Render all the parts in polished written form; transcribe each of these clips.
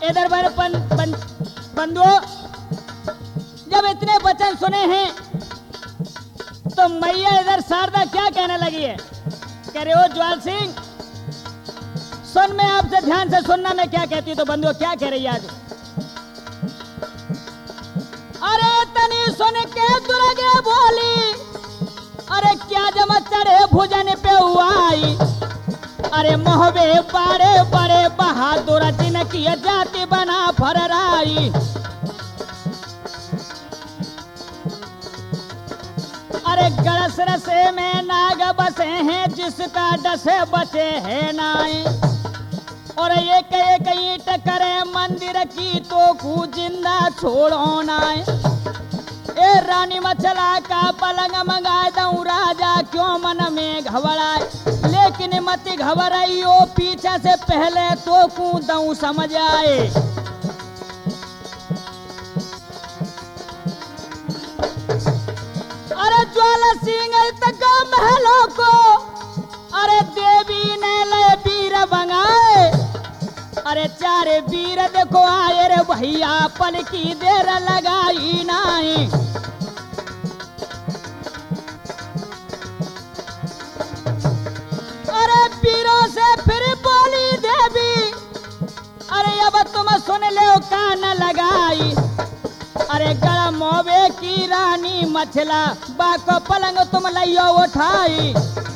इधर बंधुओं, जब इतने वचन सुने हैं तो मैया इधर शारदा क्या कहने लगी है? कह रहे हो ज्वाल सिंह, सुन, मैं आपसे ध्यान से सुनना, मैं क्या कहती हूँ। तो बंधुओं क्या कह रही है आज? अरे तनी सुन के दुर्गे बोली, अरे क्या जमा चढ़े भुजन पे हुआई, अरे मोहबे बड़े बड़े बहादुर जिनकी जाति बना फरराई। अरे गड़स रसे में नाग बसे हैं जिसका डसे बचे है नाई, और एक एक ईंट करे मंदिर की तो कू जिंदा छोड़ो नाई। ए रानी मछला का पलंग मंगाए दऊं राजा क्यों मन में घबराए, लेकिन मत घबराइयो पीछे से पहले तो कूदऊं समझ आए। अरे ज्वाला सिंह तक महलों को अरे देवी ने ले वीर बंगाए, अरे चारे वीर देखो आए रे भैया पल की देर लगाई नाई। अरे वीरों से फिर बोली देवी, अरे अब तुम सुन ले कान लगाई, अरे गड़ा मोबे की रानी मछला बाको पलंग तुम लियो उठाई।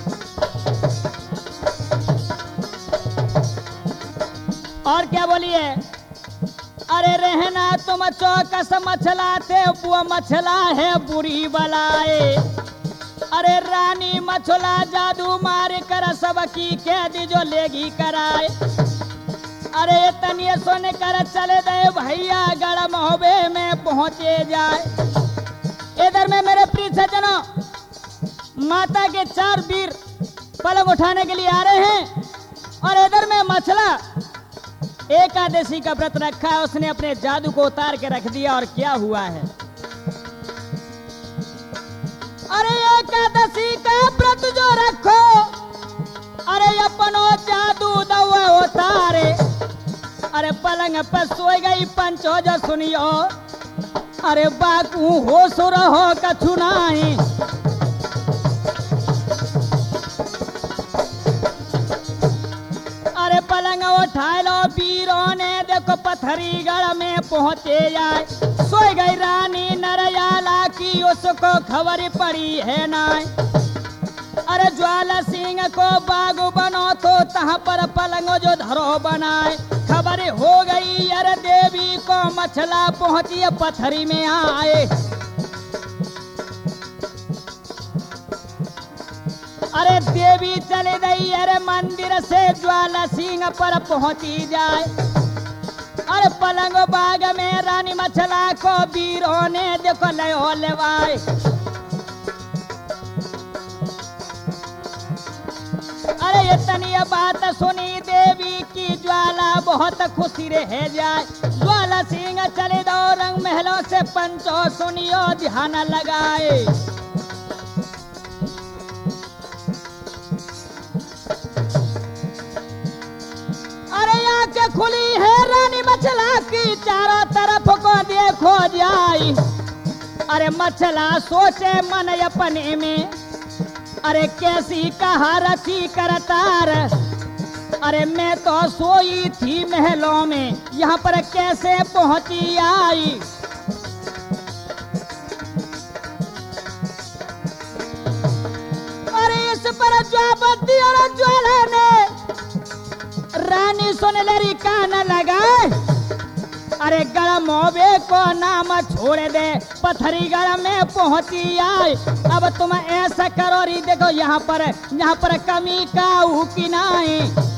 और क्या बोलिए? अरे रहना तुम चौकस मछला थे, वो मछला है बुरी बलाए, अरे रानी मछला जादू मार कर सबकी कैद जो लेगी कराए। अरे तनिए सुन कर चले दे भैया गड़ मोहबे में पहुंचे जाए। इधर में मेरे प्रिय सज्जनों, माता के 4 वीर पलंग उठाने के लिए आ रहे हैं, और इधर में मछला एकादशी का व्रत रखा है, उसने अपने जादू को उतार के रख दिया। और क्या हुआ है? अरे एकादशी का व्रत जो रखो, अरे अपनो जादू दवा उतारे, अरे पलंग पर सोई गई पंचो जो सुनियो, अरे बाकू हो सुर हो कछु नाही। अरे पलंग उठा लो वीरों ने देखो पथरी गढ़ में पहुंचे जाए। सोई गई रानी नरयाला की उसको खबर पड़ी है नाय। अरे ज्वाला सिंह को बागु बनो तो तहाँ पर पलंग जो धरो बनाए। खबर हो गई अरे देवी को मछला पहुंची पथरी में आए। अरे देवी चले गई अरे मंदिर से ज्वाला सिंह पर पहुंची जाए। अरे पलंग बाग में रानी मछला को वीरों ने देखो लयो लेवाए। अरे इतनी बात सुनी देवी की ज्वाला बहुत खुशी रह जाए। ज्वाला सिंह चले दो रंग महलों से पंचो सुनियो ध्यान लगाए। आंखें खुली है रानी मछला की चारों तरफ को देखो जाई। अरे मछला सोचे मन अपने में अरे कैसी कहा रची करतार। अरे मैं तो सोई थी महलों में यहाँ पर कैसे पहुंची आई। अरे इस पर जवाब दिया ज्वाला ने रानी सुनलरी कान लगाए। अरे गढ़ मोबे को नाम छोड़ दे पथरी गढ़ में पहुंची आए। अब तुम ऐसा करो री देखो यहाँ पर कमी का की नहीं।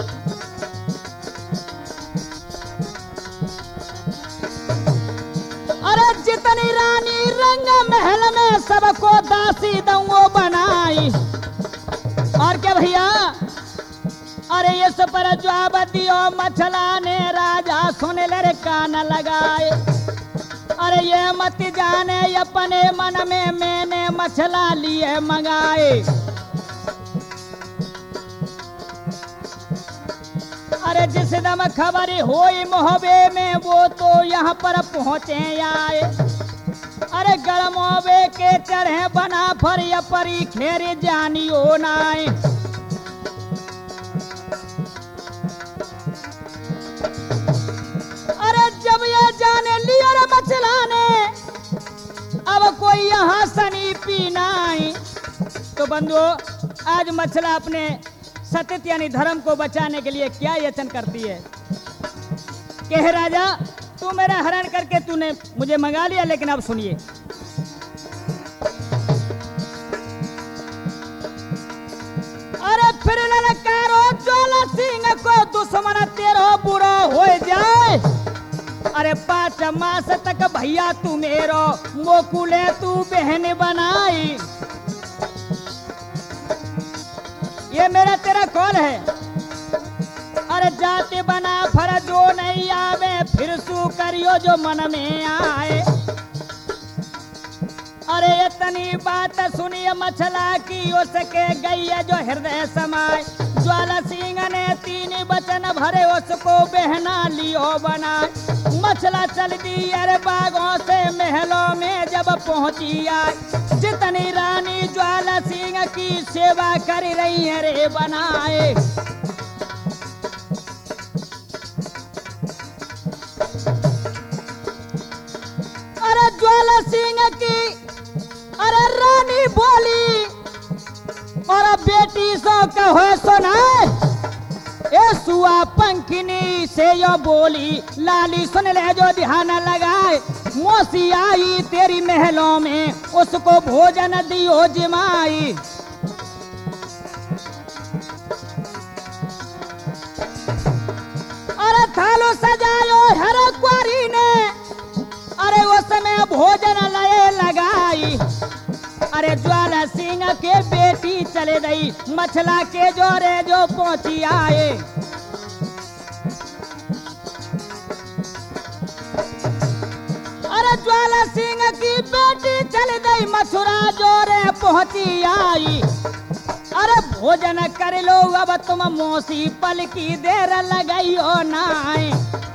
अरे जितनी रानी रंग महल में सबको दासी दंगो बनाई। और क्या भैया? अरे इस पर जवाब दियो मछला ने राजा सुन ले कान लगाए। अरे ये मत जाने अपने मन में मैंने मछला लिए मंगाए। अरे अरे जिस दम खबर होई मोहबे में वो तो यहाँ पर पहुँचे आए। अरे गरमोबे के चढ़े बना फर या परी खेरी जानियो नाई। अरे जब ये जाने लिया रे मछला ने अब कोई यहाँ सनी पीनाई। तो बंधुओं आज मछला अपने सत्य यानी धर्म को बचाने के लिए क्या यत्न करती है कि हे राजा तू मेरा हरण करके तूने मुझे मंगा लिया, लेकिन अब सुनिए। अरे फिर ललकारो ज्वाला सिंह को दुश्मन तेरो बुरा हो जाए। अरे 5 मास तक भैया तू मेरो मोकुले तू बहन बनाई। ये मेरा तेरा कौन है। अरे जाति बना फर जो नहीं आवे फिर सू करियो जो मन में आए। अरे इतनी बात सुनिए मछला की उसके गई है जो हृदय समाए। ज्वाला सिंह ने 3 वचन भरे उसको बहना लियो बनाए। मछला चल दी अरे बागों से महलों में जब पहुंची आए। जितनी रानी ज्वाला सिंह की सेवा कर रही है रे बनाए। अरे ज्वाला सिंह की अरे रानी बोली और बेटी सो कहो सुनाए। ए सुआ पंखिनी से यो बोली लाली सुन ले जो ध्यान लगाए। मौसी आई तेरी महलों में उसको भोजन दियो जिमाई। अरे थालो सजायो हर क्वारी ने अरे उसमें भोजन लय लगाई। अरे ज्वाला सिंह के बेटी चले गई मछला के जोरे जो पहुंची आए। अरे ज्वाला सिंह की बेटी चल गई मछुरा जोरे पहुंची आई। अरे भोजन कर लो अब तुम मौसी पल की देर लगाई हो नाई।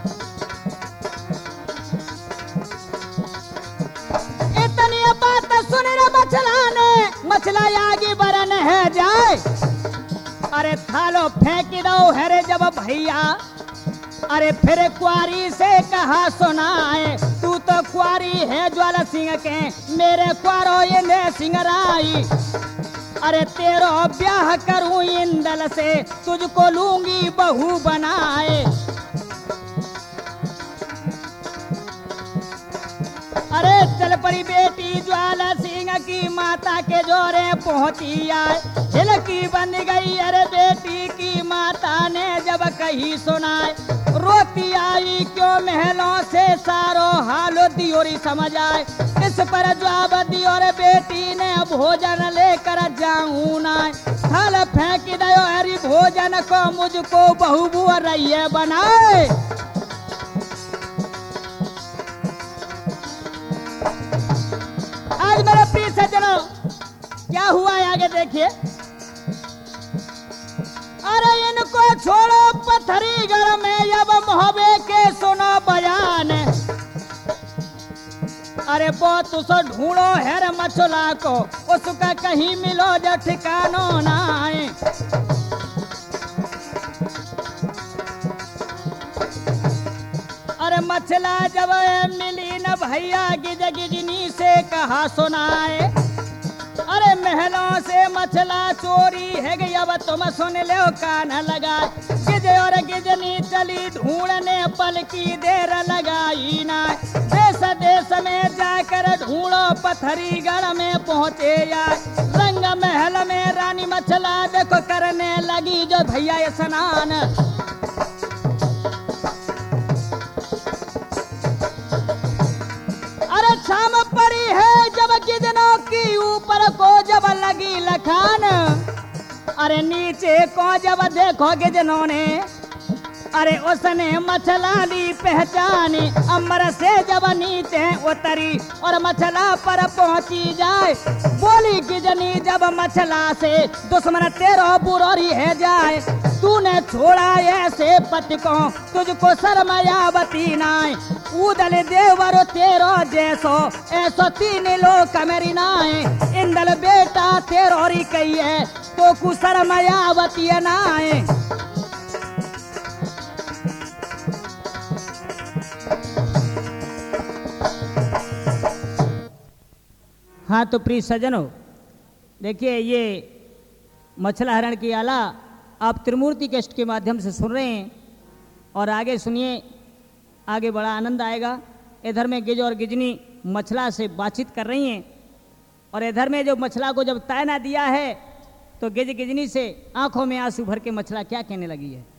इतनी बात सुन रे मछला ने मछला आगे बरन है जाए। अरे थालो फेंक दो है रे जब भैया। अरे फिर क्वारी से कहा सुनाए। तू तो क्वारी है ज्वाला सिंह के मेरे क्वारो ये सिंगराई। अरे तेरो ब्याह करूं इंदल से तुझको लूंगी बहू बनाए। अरे चल पड़ी बेटी ज्वाला सिंह की माता के जोरे पहुंची आए। हिलकी बन गई अरे बेटी की माता ने जब कही सुनाए। रोती आई क्यों महलों से सारो हाल दियोरी समझ आए। इस पर जवाब दियो रे बेटी ने भोजन लेकर जाऊं ना। थाल फेंक दयो हरी भोजन को मुझको बहू बुआ रही है बनाए। आज मेरे प्रिय सज्जनों क्या हुआ है आगे देखिए। अरे इनको छोड़ो पत्थरी घर में अब मोहबे के सुनो बयान। अरे बहुत उसो ढूंढो है रे मछला को उसका कहीं मिलो जो ठिकानो ना आए। अरे मछला जब मिली न भैया गिज गिजनी से कहा सुनाए। अरे महलों से मछला चोरी है गई अब तुम सुन लो कान लगाए। गिज और गिजनी चली ढूंढने पल की देर लगाई ना। देश देश में जाकर ढूंढो पत्थरी गढ़ में पहुंचे आए। रंग महल में रानी मछला देखो करने लगी जो भैया स्नान। अरे शाम पड़ी है जब गिजनों की ऊपर को जब लगी लखान। अरे नीचे को जब देखो गिजनों ने अरे उसने मछला ली पहचानी, अमर से जब नीचे उतरी और मछला पर पहुंची जाए, बोली गिजनी जब मछला से दुश्मन तेरो बुरारी है जाए, तूने छोड़ा ऐसे पति को तुझको शर्मयावती नाय, उदल देवर तेरो जैसो ऐसो तीन लोक मेरी नाय, इंदल बेटा तेरो री कही है तो कुशर्मयावती नाय। हाँ तो प्रिय सज्जनों, देखिए ये मछला हरण की आला आप त्रिमूर्ति कैस्ट के माध्यम से सुन रहे हैं और आगे सुनिए, आगे बड़ा आनंद आएगा। इधर में गिज और गिजनी मछला से बातचीत कर रही हैं और इधर में जो मछला को जब तायना दिया है तो गिज गिजनी से आंखों में आंसू भर के मछला क्या कहने लगी है।